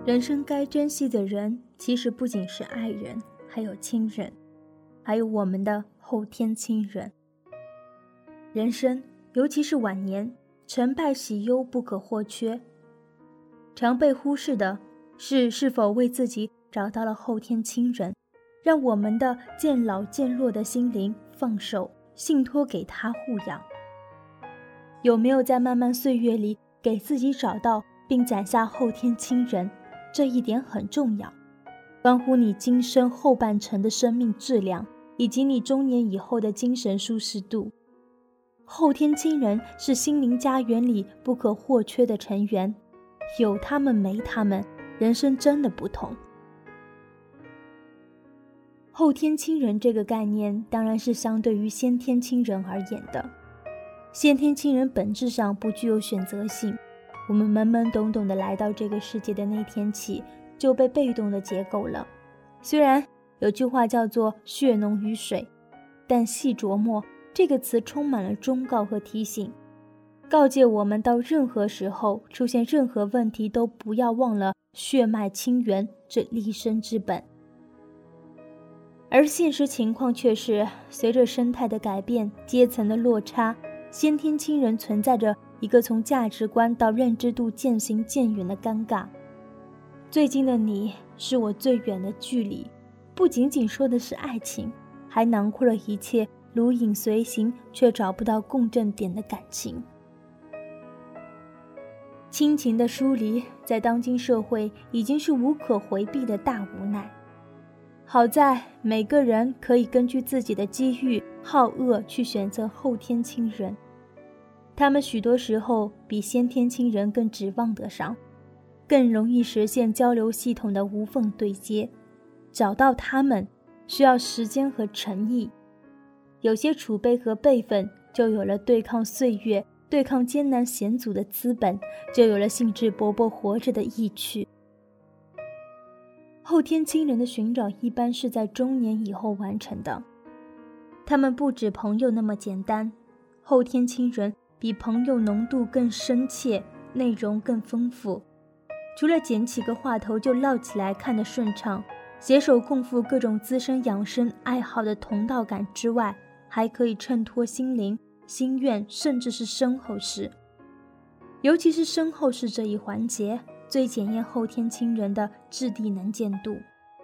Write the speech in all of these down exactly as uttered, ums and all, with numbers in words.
人生该珍惜的人，其实不仅是爱人，还有亲人，还有我们的后天亲人。人生，尤其是晚年，成败喜忧不可或缺。常被忽视的是，是否为自己找到了后天亲人，让我们的渐老渐弱的心灵放手，信托给他护养。有没有在漫漫岁月里给自己找到并攒下后天亲人，这一点很重要，关乎你今生后半程的生命质量，以及你中年以后的精神舒适度。后天亲人是心灵家园里不可或缺的成员，有他们没他们，人生真的不同。后天亲人这个概念当然是相对于先天亲人而言的。先天亲人本质上不具有选择性，我们懵懵懂懂地来到这个世界的那天起，就被被动地结构了。虽然有句话叫做血浓于水，但细琢磨这个词充满了忠告和提醒，告诫我们到任何时候出现任何问题都不要忘了血脉亲缘这立身之本。而现实情况却是，随着生态的改变，阶层的落差，先天亲人存在着一个从价值观到认知度渐行渐远的尴尬。最近的你是我最远的距离，不仅仅说的是爱情，还囊括了一切如影随形却找不到共振点的感情。亲情的疏离在当今社会已经是无可回避的大无奈。好在每个人可以根据自己的机遇好恶去选择后天亲人，他们许多时候比先天亲人更指望得上，更容易实现交流系统的无缝对接。找到他们需要时间和诚意，有些储备和辈分，就有了对抗岁月、对抗艰难险阻的资本，就有了兴致勃勃活着的意趣。后天亲人的寻找一般是在中年以后完成的，他们不止朋友那么简单，后天亲人比朋友浓度更深切，内容更丰富。除了捡起个话头就唠起来看得顺畅，携手共赴各种滋生养生爱好的同道感之外，还可以衬托心灵、心愿，甚至是身后事。尤其是身后事这一环节，最检验后天亲人的质地能见度。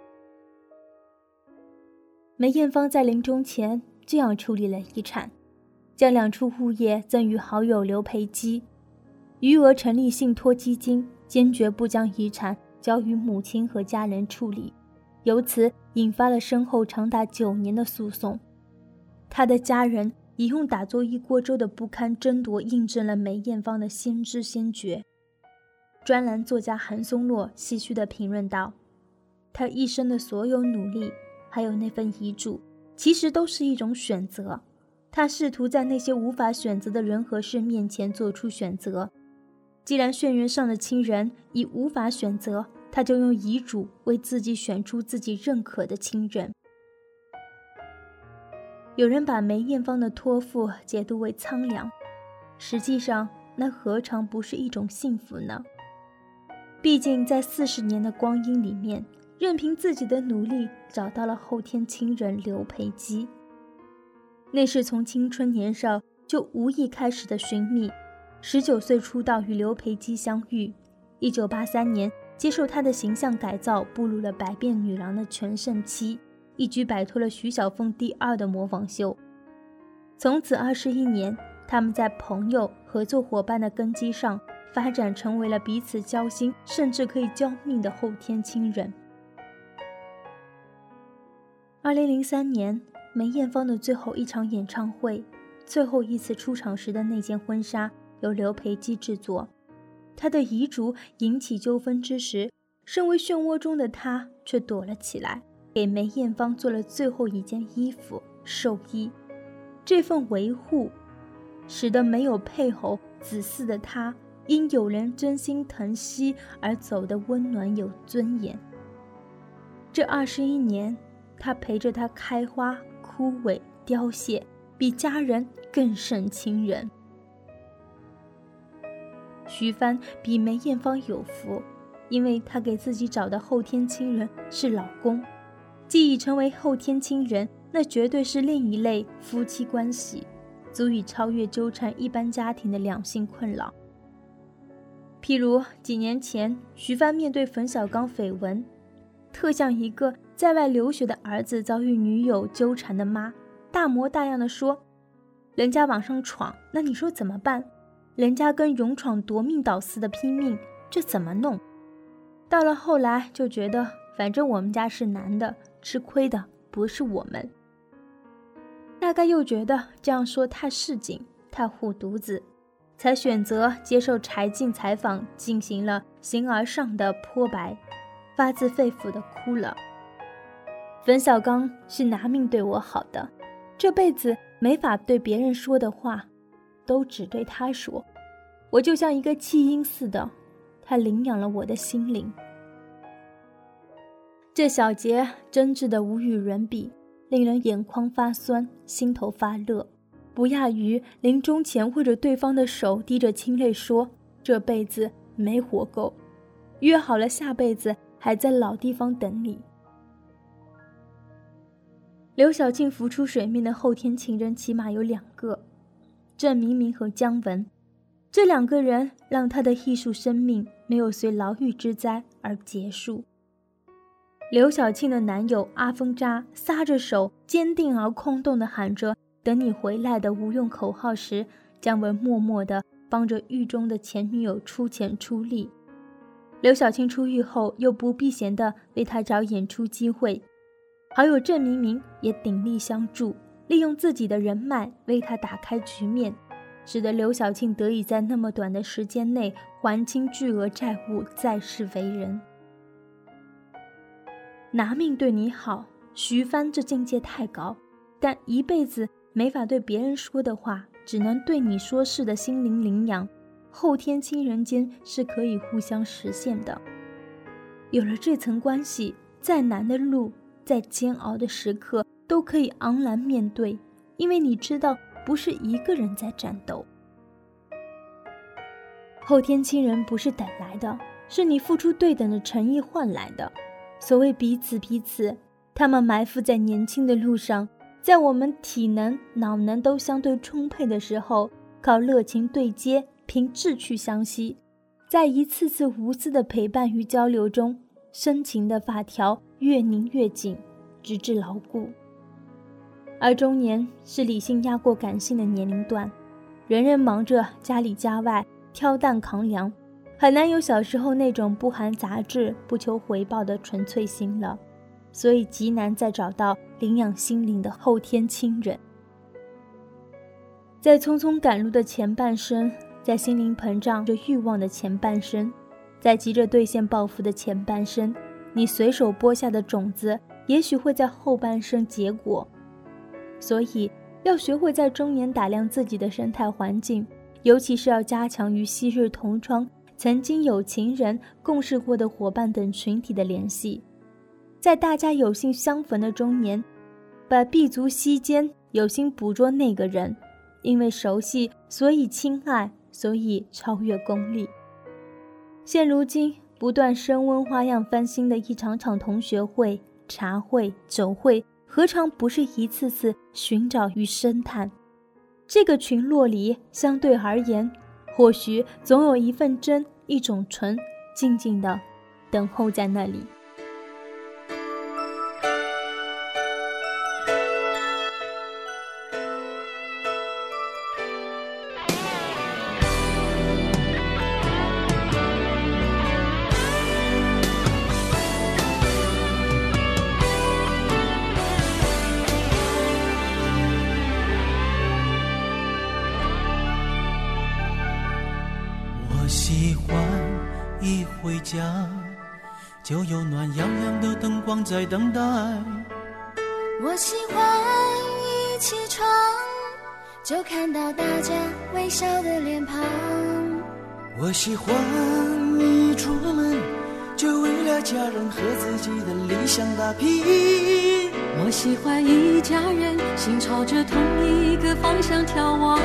梅艳芳在临终前这样处理了遗产，将两处物业赠予好友刘培基，余额成立信托基金，坚决不将遗产交予母亲和家人处理，由此引发了身后长达九年的诉讼。他的家人以用打作一锅粥的不堪争夺印证了梅艳芳的先知先觉。专栏作家韩松洛唏嘘地评论道，他一生的所有努力，还有那份遗嘱，其实都是一种选择。他试图在那些无法选择的人和事面前做出选择。既然血缘上的亲人已无法选择，他就用遗嘱为自己选出自己认可的亲人。有人把梅艳芳的托付解读为苍凉，实际上那何尝不是一种幸福呢？毕竟在四十年的光阴里面，任凭自己的努力找到了后天亲人刘培基。那是从青春年少就无意开始的寻觅，十九岁出道与刘培基相遇，一九八三年接受他的形象改造，步入了百变女郎的全盛期，一举摆脱了徐小凤第二的模仿秀。从此二十一年，他们在朋友、合作伙伴的根基上发展成为了彼此交心，甚至可以交命的后天亲人。二零零三年，梅艳芳的最后一场演唱会，最后一次出场时的那件婚纱由刘培基制作。他的遗嘱引起纠纷之时，身为漩涡中的他却躲了起来，给梅艳芳做了最后一件衣服寿衣。这份维护使得没有配偶子嗣的他，因有人真心疼惜而走得温暖有尊严。这二十一年，他陪着他开花枯萎凋谢，比家人更胜亲人。徐帆比梅艳芳有福， 因为她给自己找的后天亲人是老公。既已成为后天亲人，那绝对是另一类夫妻关系，足以超越纠缠一般家庭的两性困扰。譬如几年前，徐帆面对冯小刚绯闻，特像一个在外留学的儿子遭遇女友纠缠的妈，大模大样的说，人家往上闯，那你说怎么办？人家跟勇闯夺命岛似的拼命，这怎么弄？到了后来就觉得，反正我们家是男的，吃亏的不是我们。大概又觉得这样说太市井，太护犊子，才选择接受柴静采访，进行了形而上的剖白，发自肺腑的哭了。冯小刚是拿命对我好的，这辈子没法对别人说的话，都只对他说。我就像一个弃婴似的，他领养了我的心灵。这小节真挚的无与伦比，令人眼眶发酸，心头发热，不亚于临终前握着对方的手，滴着清泪说，这辈子没活够，约好了下辈子还在老地方等你。刘晓庆浮出水面的后天情人起码有两个，郑明明和姜文。这两个人让他的艺术生命没有随牢狱之灾而结束。刘晓庆的男友阿峰扎撒着手，坚定而空洞地喊着等你回来的无用口号时，姜文默默地帮着狱中的前女友出钱出力。刘晓庆出狱后又不避嫌地为他找演出机会，好友郑明明也鼎力相助，利用自己的人脉为他打开局面，使得刘晓庆得以在那么短的时间内还清巨额债务，再世为人。拿命对你好，徐帆这境界太高，但一辈子没法对别人说的话，只能对你说是的心灵领养，后天亲人间是可以互相实现的。有了这层关系，再难的路，再煎熬的时刻都可以昂然面对，因为你知道不是一个人在战斗。后天亲人不是等来的，是你付出对等的诚意换来的。所谓彼此彼此，他们埋伏在年轻的路上，在我们体能脑能都相对充沛的时候，靠热情对接，凭志趣相惜，在一次次无私的陪伴与交流中，深情的发条越拧越紧，直至牢固。而中年是理性压过感性的年龄段，人人忙着家里家外挑担扛粮，很难有小时候那种不含杂质不求回报的纯粹心了，所以极难再找到领养心灵的后天亲人。在匆匆赶路的前半生，在心灵膨胀着欲望的前半生，在急着兑现抱负的前半生，你随手播下的种子也许会在后半生结果。所以要学会在中年打量自己的生态环境，尤其是要加强与昔日同窗、曾经有情人共事过的伙伴等群体的联系，在大家有幸相逢的中年，把臂足膝间有心捕捉那个人，因为熟悉所以亲爱，所以超越功利。现如今不断升温花样翻新的一场场同学会、茶会、酒会，何尝不是一次次寻找与深探？这个群落里相对而言，或许总有一份真，一种纯，静静地等候在那里。 喜欢一回家就有暖洋洋的灯光在等待， 我喜欢一起床就看到大家微笑的脸庞， 我喜欢一出门就为了家人和自己的理想打拼， 我喜欢一家人心朝着同一个方向眺望，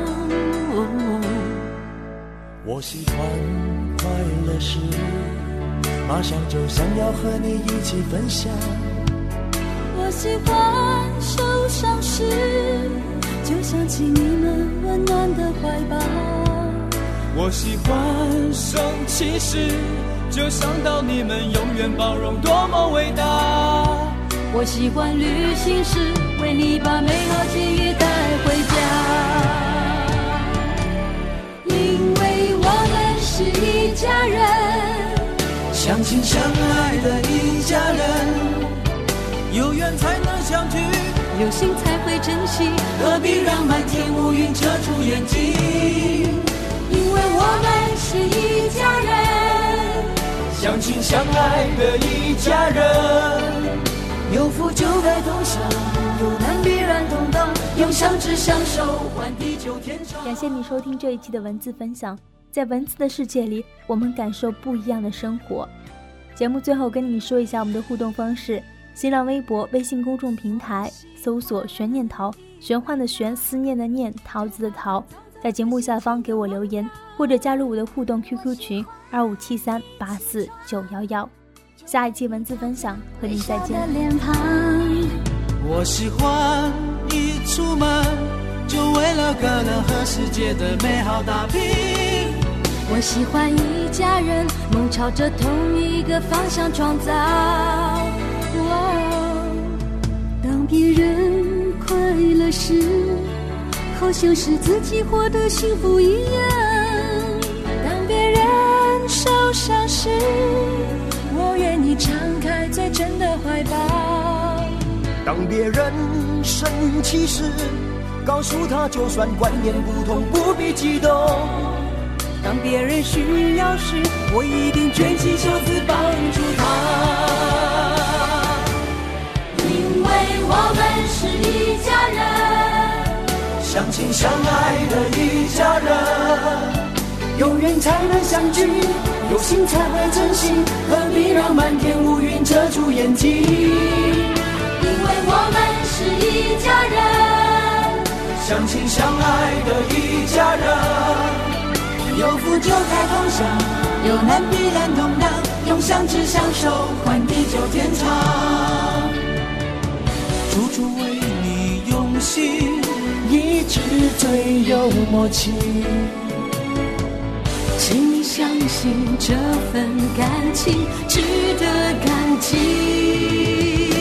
我喜欢快乐时马上就想要和你一起分享。 我喜欢受伤时，就想起你们温暖的怀抱。 我喜欢生气时，就想到你们永远包容多么伟大。 我喜欢旅行时，为你把美好记忆带回家。因为我们是一家人， 相亲相爱的一家人，有缘才能相聚， 有心才会珍惜， 何必让满天乌云遮住眼睛？ 因为我们是一家人， 相亲相爱的一家人，有福就该同享，有难必然同当，用相知相守换地久天长。 感谢你收听这一期的文字分享，在文字的世界里，我们感受不一样的生活。节目最后跟你说一下我们的互动方式，新浪微博、微信公众平台搜索悬念桃，玄幻的玄，思念的念，桃子的桃，在节目下方给我留言，或者加入我的互动 Q Q 群二五七三八四九一一。下一期文字分享和你再见。 我喜欢一出门就为了可能和世界的美好打拼。 我喜欢一家人，梦朝着同一个方向创造。当别人快乐时，好像是自己获得幸福一样。当别人受伤时，我愿意敞开最真的怀抱。 当别人生气时，告诉他就算观念不同不必激动。当别人需要时，我一定卷起袖子帮助他。 因为我们是一家人， 相亲相爱的一家人，有缘才能相聚，有心才会珍惜，何必让满天乌云遮住眼睛？ 因为我们是一家人， 相亲相爱的一家人，有福就该同享，有难必然同当，用相知相守换地久天长。处处为你用心，一直最有默契。 请你相信这份感情值得感激。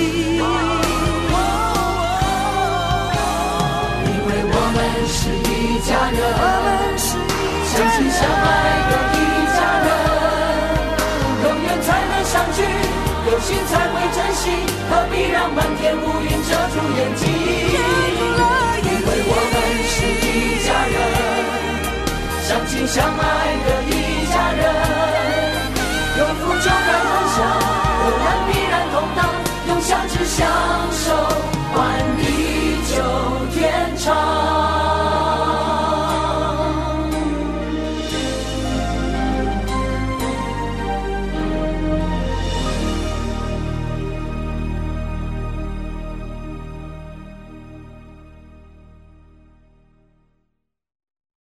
因为我们是一家人，相亲相爱的一家人，有缘才能相聚，有心才会珍惜，何必让满天乌云遮住眼睛？因为我们是一家人，相亲相爱的一家人，有福就该分享，有难必然同当，用相知相